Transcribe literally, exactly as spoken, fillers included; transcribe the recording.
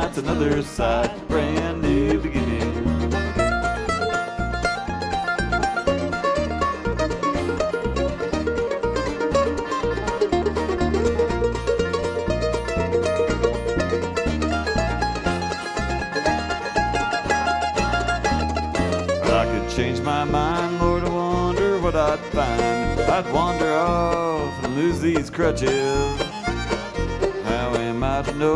that's another sight, brand new beginning. I could change my mind, Lord, I wonder what I'd find. I'd wander off and lose these crutches. How am I to know